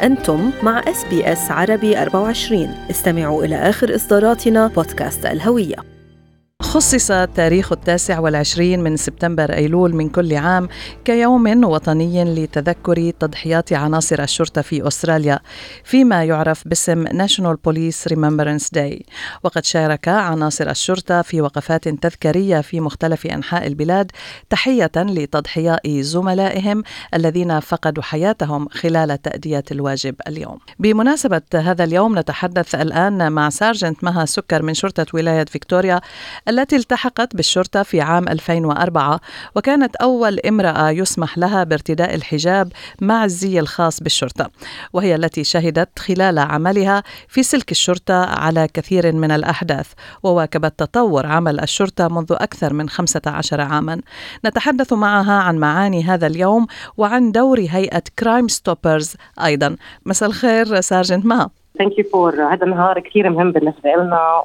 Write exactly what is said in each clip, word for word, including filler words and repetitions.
أنتم مع إس بي إس عربي أربعة وعشرين. استمعوا إلى آخر إصداراتنا بودكاست الهوية. خصص تاريخ التاسع والعشرين من سبتمبر أيلول من كل عام كيوم وطني لتذكر تضحيات عناصر الشرطة في أستراليا فيما يعرف باسم National Police Remembrance Day. وقد شارك عناصر الشرطة في وقفات تذكارية في مختلف أنحاء البلاد تحية لتضحيات زملائهم الذين فقدوا حياتهم خلال تأدية الواجب اليوم. بمناسبة هذا اليوم نتحدث الآن مع سارجنت مها سكر من شرطة ولاية فيكتوريا التي التحقت بالشرطة في عام ألفين وأربعة، وكانت أول امرأة يسمح لها بارتداء الحجاب مع الزي الخاص بالشرطة، وهي التي شهدت خلال عملها في سلك الشرطة على كثير من الأحداث وواكبت تطور عمل الشرطة منذ أكثر من خمسة عشر عاما. نتحدث معها عن معاني هذا اليوم وعن دور هيئة كرايم ستوبرز أيضا. مساء الخير سارجنت مها. Thank you for هذا النهار كثير مهم بالنسبة لنا،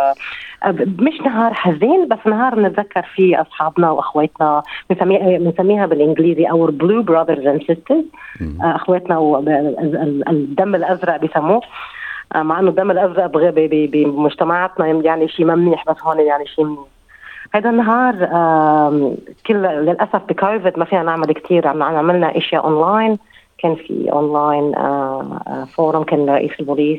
ومش نهار حزين بس نهار نتذكر فيه أصحابنا وأخواتنا، بنسميها بنسميها بالإنجليزي our blue brothers and sisters، أخواتنا والدم الأزرق بيسموه، مع إنه الدم الأزرق بمجتمعاتنا يعني شيء ممنيح بس هون يعني شيء منيح. هذا النهار كل للأسف بكوفيد ما فينا نعمل كتير، عملنا إشياء أونلاين، كان في أونلاين فورم كان رئيس البوليس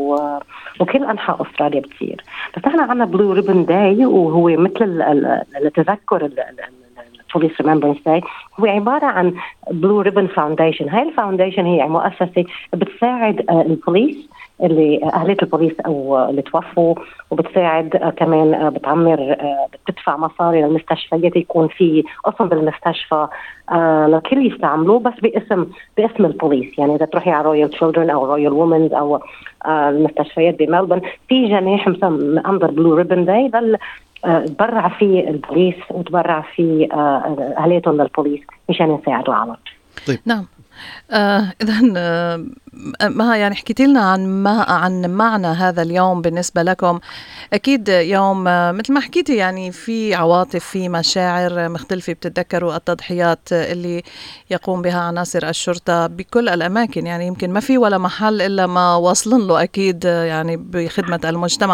وكل أنحاء أستراليا بتصير. بس احنا عنا بلو ريبن داي، وهو مثل التذكر البوليس ريممبرنس داي، هو عبارة عن بلو ريبن فاونديشن. هاي الفاونديشن هي مؤسسة بتساعد البوليس اللي أهلية البوليس أو اللي توفوا، وبتساعد كمان بتعمر بتدفع مصاري للمستشفيات، يكون في قسم بالمستشفى لكل يستعملوه بس باسم باسم البوليس. يعني إذا تروحي على رويال تشيلدرن أو رويال وومنز أو المستشفيات بملبن في جناح مسمى أندر بلو ريبن داي، بل تبرع فيه البوليس وتبرع فيه أهليتهم للبوليس مشان يساعدوا على. طيب. نعم. آه إذن آه ما يعني حكيتي لنا عن ما عن معنى هذا اليوم بالنسبة لكم. أكيد يوم آه مثل ما حكيتي يعني في عواطف، في مشاعر مختلفة، بتتذكروا التضحيات اللي يقوم بها عناصر الشرطة بكل الأماكن، يعني يمكن ما في ولا محل إلا ما واصلن له أكيد يعني بخدمة المجتمع.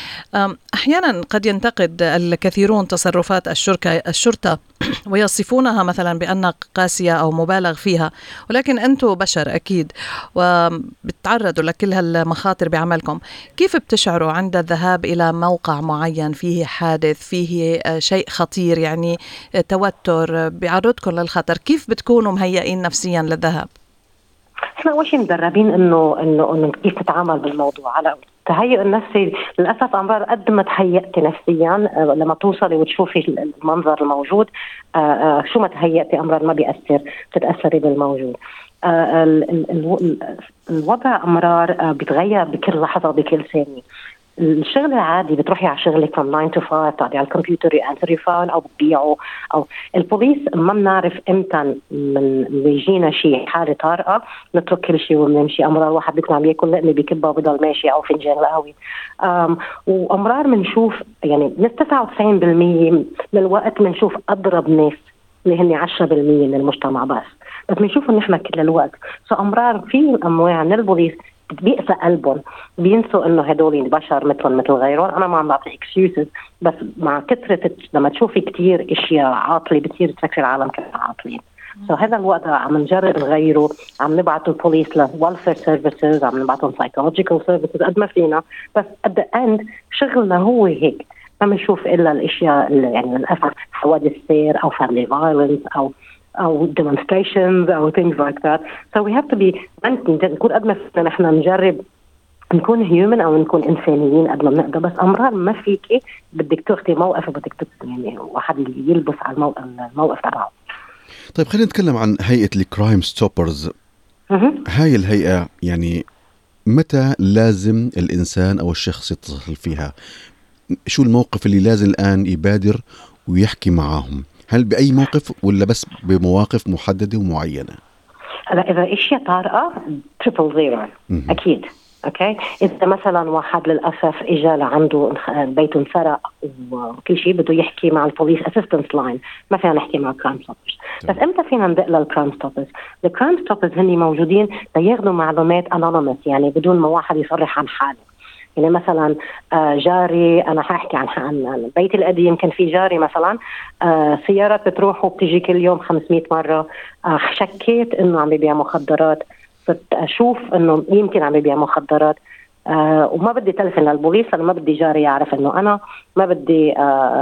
أحيانا قد ينتقد الكثيرون تصرفات الشركة الشرطة ويصفونها مثلا بأنها قاسية أو مبالغ فيها، ولكن أنتم بشر أكيد وبتعرضوا لكل هالمخاطر بعملكم. كيف بتشعروا عند الذهاب إلى موقع معين فيه حادث، فيه شيء خطير، يعني توتر بيعرضكم للخطر؟ كيف بتكونوا مهيئين نفسيا للذهاب؟ احنا أول شيء مدربين إنه إنه إنه كيف نتعامل بالموضوع. على التهيئ النفسي للأسف أمرار قد ما تهيئتي نفسيا لما توصلي وتشوفي المنظر الموجود شو ما تهيئتي أمرار ما بيأثر، تتأثري بالموجود. الوضع أمرار بيتغير بكل لحظة وبكل ثانية. الشغل العادي بتروحي على شغلك from nine to five، تقعدي على الكمبيوتر يأنسر يفون أو بتبيعه، أو البوليس ما بنعرف إمتى من بيجينا شيء حالة طارئة نترك كل شيء ونمشي. أمرار واحد بيكون عم ياكل لقمة بكبة وبضل ماشي أو فنجان قهوة. وأمرار بنشوف يعني من تسعة وتسعين بالمية من الوقت بنشوف أضرب ناس اللي هن عشرة بالمية من المجتمع بس بس بنشوف إن إحنا كل الوقت. فأمرار في أمواع من البوليس بيقسى قلبهم، بينسوا انه هدول بشر مثل مثل غيرهم. انا ما عم بعطي اكسكيوزز، بس مع كثره لما تشوفي كتير اشياء عاطله بتصير تفكر العالم كلها عاطلين. سو so هذا الوضع عم نجرب نغيره، عم نبعث البوليس لوالفير سيرفيسز، عم نبعثهم سايكولوجيكال سيرفيسز قد ما فينا، بس at the end شغلنا هو هيك. ما بنشوف الا الاشياء اللي يعني للاسف حوادث سير او family violence او أو demonstrations أو things like that. So we have to be نكون قد ما فينا نحن نجرب نكون human أو نكون إنسانيين قد ما بنقدر. بس أمرار ما فيكي بدك تاخدي موقف وبدك يعني واحد يلبس على الموقف الموقف تبعه. طيب خلينا نتكلم عن هيئة الكرايم ستوبرز. هاي الهيئة يعني متى لازم الإنسان أو الشخص يتصل فيها؟ شو الموقف اللي لازم الآن يبادر ويحكي معاهم؟ هل بأي موقف ولا بس بمواقف محددة ومعينة؟ هلا إذا إشياء طارئة تريبل زيرو أكيد. اوكي اذا مثلا واحد للاسف اجى لعنده بيته انسرق وكل شيء بده يحكي مع البوليس اسيستنس لاين، ما فينا نحكي مع كرايم ستوبرز. بس امتى فينا ندق للكرايم ستوبرز؟ الكرايم ستوبرز هن موجودين لياخذوا معلومات انونيمس، يعني بدون ما واحد يصرح عن حاله. يعني مثلا جاري، انا حاحكي عن عن بيتي القديم، كان في جاري مثلا سياره بتروح وبتيجي كل يوم خمسمية مره، شكيت انه عم يبيع مخدرات، صرت اشوف انه يمكن عم يبيع مخدرات، آه وما بدي تلفن للبوليس، انا ما بدي جاري يعرف انه انا ما بدي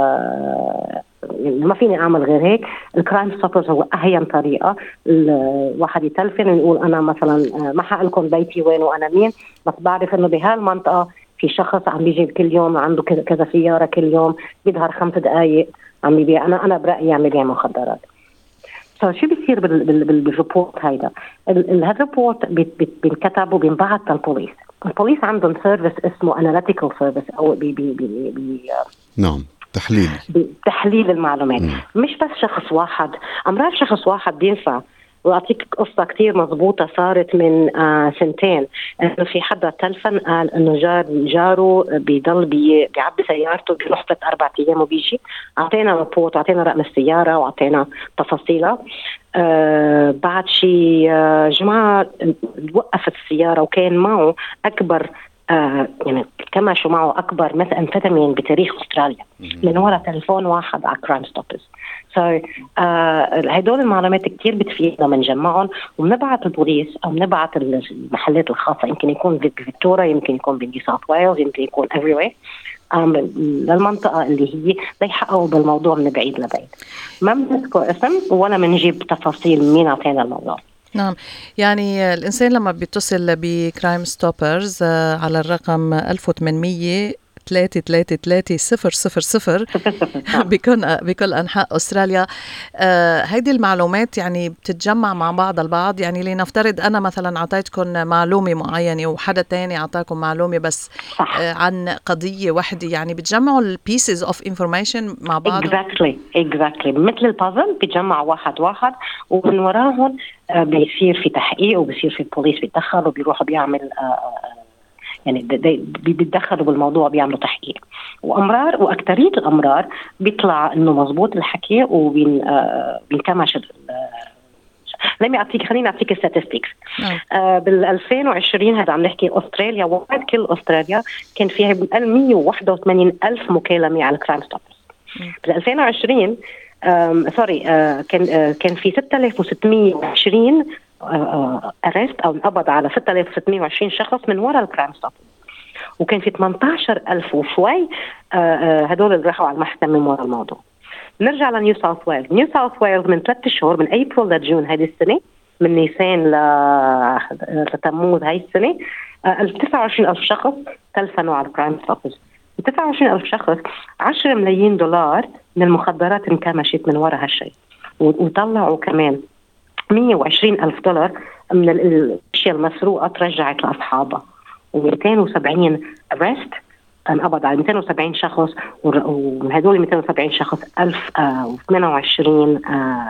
آه ما فيني اعمل غير هيك. الكرايم ستوبرز هو اهين طريقه الواحد يتلفن ويقول انا مثلا ما حق لكم بيتي وين وانا مين، بس بعرف انه بهالمنطقه في شخص عم بيجي كل يوم عنده كذا سياره كل يوم، بيظهر خمس دقائق عم يبيع، انا انا برايي عم يبيع مخدرات. فشو so, بيصير بالريبورت هيدا؟ الريبورت بينكتب وبينبعث للبوليس. البوليس عندهم سيرفيس اسمه analytical service او بي بي بي, بي نعم تحليل تحليل المعلومات. م. مش بس شخص واحد، امرار شخص واحد بينفع. وأعطيك قصة كتير مضبوطة صارت من آه سنتين، إنه في حدا تلفن قال إنه جار جاره بيضل بي بيعبي سيارته بيروح ثلاث أربع أيام وبيجي. أعطينا ريبورت، أعطينا رقم السيارة وأعطينا تفاصيلها. آه بعد شي آه جماعة وقفت السيارة وكان معه أكبر آه يعني كما شو معه أكبر مثل أمفيتامين بتاريخ أستراليا من وراء تليفون واحد على كرايم ستوبرز. so, آه هدول المعلومات كتير بتفيدنا، بنجمعهم وبنبعث البوليس أو بنبعث المحلات الخاصة، يمكن يكون بفيكتوريا، يمكن يكون بنيو ساوث ويلز، يمكن يكون everywhere للمنطقة اللي هي بيحققوا بالموضوع من بعيد لبعيد. ما بنذكر اسم ولا بنجيب تفاصيل مين عطينا الموضوع. نعم، يعني الإنسان لما بيتصل بكرايم ستوبرز على الرقم ألف وثمانمية ثلاثة ثلاثة ثلاثة صفر صفر صفر بكل بكل أنحاء أستراليا، آه هيدي المعلومات يعني بتتجمع مع بعض البعض. يعني لنفترض أنا مثلا عطيتكم معلومة معينة وحدا تاني عطاكم معلومة بس آه عن قضية واحدة، يعني بتجمعوا البيسز اوف انفورميشن مع بعض. exactly exactly مثل البازل بيتجمع واحد واحد ومن وراهم آه بيصير في تحقيق وبيصير في البوليس بيتدخل وبيروحوا بيعمل آه يعني بيتدخلوا بالموضوع بيعملوا تحقيق. وأمرار وأكترية الأمرار بيطلع إنه مزبوط الحكي وبينكمش. لما أعطيك خليني أعطيك الستاتستيكس. آه بال ألفين وعشرين هذا عم نحكي أستراليا، وعد كل أستراليا كان فيها مئة وواحد وثمانين ألف مكالمة على كرايم ستوبرز. بال ألفين وعشرين سوري آه كان آه كان في ستة آلاف وستمية وعشرين أرست أو انقبض على ستة آلاف وستمية وعشرين شخص من وراء الكرايم ستوبرز، وكان في ثمانية عشر ألف وشوي هدول اللي راحوا على المحكمة من وراء الموضوع. نرجع لنيو ساوث ويلز. نيو ساوث ويلز من ثلاثة شهور من أبريل لجون هذه السنة، من نيسان لتموز هاي السنة، تسعة وعشرين ألف شخص تلفنوا على الكرايم ستوبرز. تسعة وعشرين ألف شخص عشرة ملايين دولار من المخدرات انكمشت من وراء هالشيء، وطلعوا كمان مئة وعشرين ألف دولار من الأشياء المسروقة ترجعت لأصحابها، ومئتين وسبعين أرست انقبض على مئتين وسبعين شخص، ومن هدول مئتين وسبعين شخص ألف وثمانية وعشرين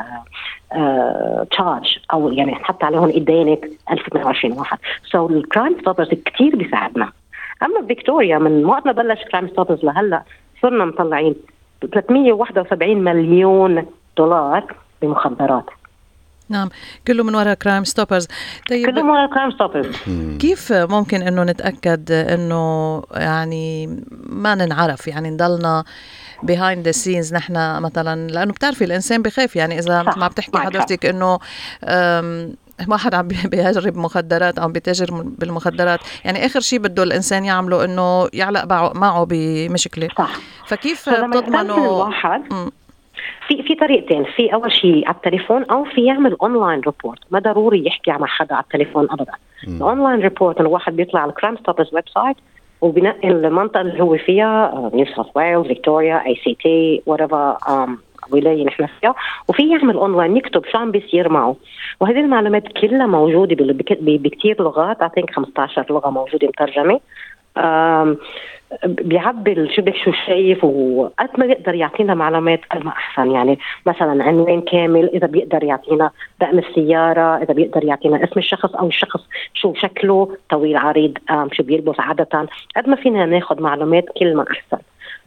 تشارج أو يعني حتى عليهم إدانة ألف وثمانية وعشرين واحد. سو الكرايم ستوبرز كتير بيساعدنا. أما فيكتوريا من وقت ما بلش كرايم ستوبرز لهلا صرنا مطلعين ثلاثمية وواحد وسبعين مليون دولار بمخدرات. نعم، كله من وراء كرايم ستوبرز. طيب كله من وراء كرايم ستوبرز. كيف ممكن انه نتاكد انه يعني ما ننعرف، يعني نضلنا behind the scenes نحن مثلا، لانه بتعرفي الانسان بخاف، يعني اذا مثل ما بتحكي حضرتك انه واحد عم بيجرب مخدرات او بيتاجر بالمخدرات، يعني اخر شيء بده الانسان يعمله انه يعلق معه بمشكله. صح. فكيف بتضمنوا؟ في في طريقتين. في اول شيء على التليفون او في يعمل اونلاين ريبورت، ما ضروري يحكي مع حدا على التليفون ابدا. الاونلاين ريبورت الواحد بيطلع على كرايم ستوبرز ويب سايت وبنقل المنطقه اللي هو فيها، نيو ساوث ويلز، فيكتوريا، اي سي تي، ورايفر ولايه نحن فيها، وفي يعمل اونلاين يكتب شو عم بيصير معه. وهذه المعلومات كلها موجوده بكثير لغات، اي ثينك خمسة عشر لغه موجوده مترجمه. بيعبي شو بدك شو شايف، وقد ما بيقدر يعطينا معلومات قد ما أحسن. يعني مثلا عنوان كامل، إذا بيقدر يعطينا رقم السيارة، إذا بيقدر يعطينا اسم الشخص أو الشخص شو شكله طويل عريض، شو بيلبس عادة، قد ما فينا ناخد معلومات كل ما أحسن.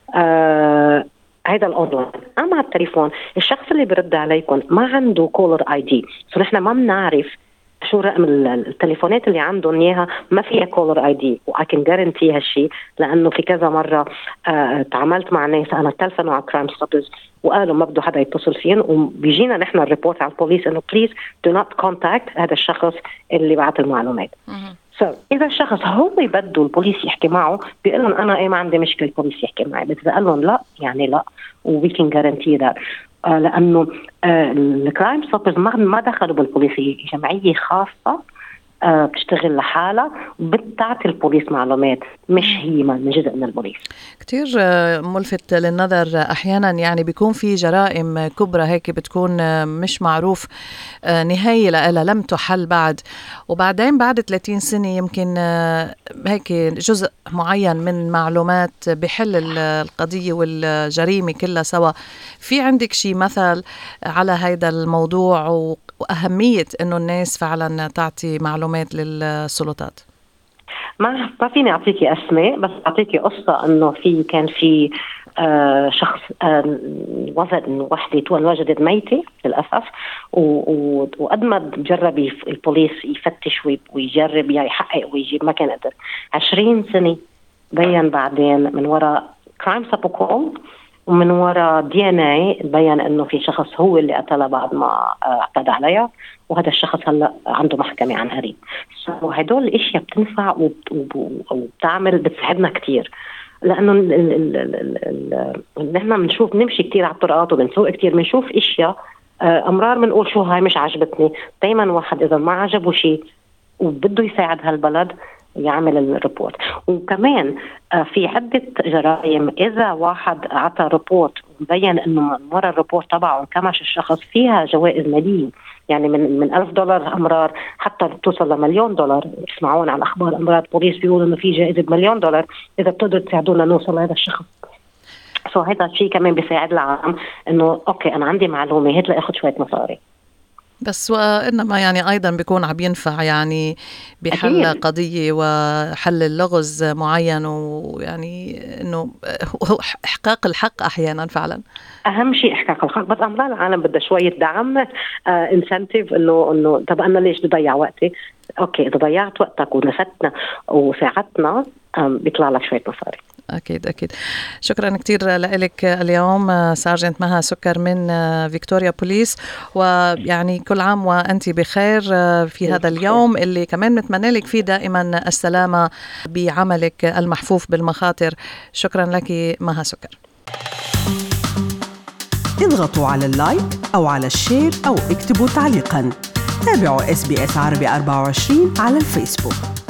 آه هذا الأونلاين. أما على التليفون الشخص اللي برد عليكم ما عنده كولر آي دي، فنحن ما بنعرف شو رقم التليفونات اللي عندهم إياها، ما فيها كولر آي دي. وآي كان جارنتي هالشي، لأنه في كذا مرة آه تعاملت مع ناس أنا تلفنوا على كرايم ستوبرز وقالوا ما بده حدا يتصل فين، وبيجينا نحن الريبورت على البوليس إنه بليز دو نوت كونتاكت هذا الشخص اللي بعت المعلومات. So, إذا الشخص هو بده البوليس يحكي معه بيقول لهم أنا إيه ما عندي مشكلة البوليس يحكي معي، بس إذا قال لهم لا يعني لا، و we can guarantee that. آه لأنه آه الكرايم ستوبرز ما ما دخلوا بالبوليس، جمعية خاصة آه بتشتغل لحالها وبتعطي البوليس معلومات، مش هي من جزء من البوليس. كتير ملفت للنظر أحيانا، يعني بيكون في جرائم كبرى هيك بتكون مش معروف نهاية لها، لم تحل بعد، وبعدين بعد ثلاثين سنة يمكن هيك جزء معين من معلومات بحل القضية والجريمة كلها سوا. في عندك شي مثل على هذا الموضوع وأهمية إنه الناس فعلا تعطي معلومات للسلطات؟ ما ما فيني أعطيكي أسماء، بس أعطيكي قصة إنه في كان في آه شخص آه وجد إنه وحدة وجدت ميتة للأسف، وقد ما جرب البوليس يفتش ويجرب يحقق ويجيب ما كان قدر. عشرين سنة بين بعدين من وراء كرايم سابوكول ومن وراء دي ان اي بين انه في شخص هو اللي قتلها بعد ما اعتدى عليها، وهذا الشخص هلا عنده محكمة عن قريب. وهدول الاشياء بتنفع وبتعمل بتساعدنا كتير، لانه نحن بنشوف نمشي كتير على الطرقات وبنسوق كتير، بنشوف اشياء امرار بنقول شو هاي مش عجبتني. دايما واحد اذا ما عجبه شيء وبده يساعد هالبلد يعمل الريبورت. وكمان في عدة جرائم إذا واحد عطى ريبورت ومبين إنه من وراء الريبورت تبعه انكمش الشخص فيها جوائز مالية، يعني من من ألف دولار أمرار حتى توصل لمليون دولار. تسمعون عن أخبار أمرار بوليس بيقولوا إنه في جائزة بمليون دولار إذا بتقدر تساعدونا نوصل لهذا الشخص. سو هذا الشيء كمان بيساعد العالم إنه أوكي أنا عندي معلومة هات لأخذ شوية مصاري. بس وإنما يعني أيضا بيكون عم ينفع يعني بحل أكيد. قضية وحل اللغز معين، ويعني إنه إحقاق الحق أحيانا فعلا أهم شيء إحقاق الحق. بس أمرار العالم بدها شوية دعم، آه إنسنتيف إنه إنه طب أنا ليش بضيع وقتي؟ أوكي إذا ضيعت وقتك ونفتنا وساعدنا بيطلع لك شوية مصاري. أكيد أكيد. شكرا كتير لك اليوم سارجنت مها سكر من فيكتوريا بوليس، ويعني كل عام وأنت بخير في هذا اليوم اللي كمان نتمنى لك فيه دائما السلامة بعملك المحفوف بالمخاطر. شكرا لك مها سكر. اضغطوا على اللايك أو على الشير أو اكتبوا تعليقا. تابعوا إس بي إس عربي أربعة وعشرين على الفيسبوك.